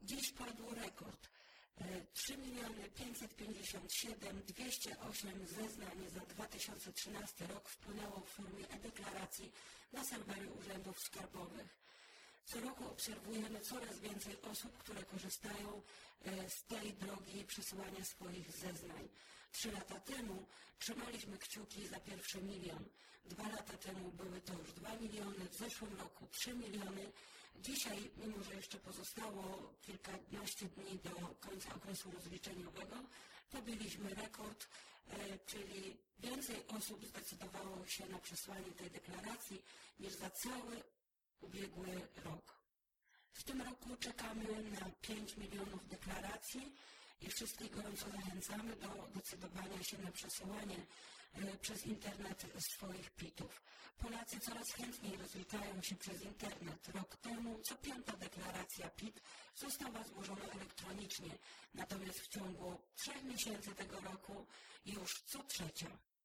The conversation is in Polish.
Dziś padł rekord. 3 557 208 zeznań za 2013 rok wpłynęło w formie e-deklaracji na serwery urzędów skarbowych. Co roku obserwujemy coraz więcej osób, które korzystają z tej drogi przesyłania swoich zeznań. 3 lata temu trzymaliśmy kciuki za pierwszy 1 milion. 2 lata temu były to już 2 miliony, w zeszłym roku 3 miliony. Dzisiaj, mimo że jeszcze pozostało kilkanaście dni do końca okresu rozliczeniowego, pobiliśmy rekord, czyli więcej osób zdecydowało się na przesłanie tej deklaracji niż za cały ubiegły rok. W tym roku czekamy na 5 milionów deklaracji i wszystkich gorąco zachęcamy do decydowania się na przesyłanie przez internet swoich PIT-ów. Polacy coraz chętniej rozliczają się przez internet. Rok temu co 5. deklaracja PIT została złożona elektronicznie, natomiast w ciągu 3 miesięcy tego roku już co 3.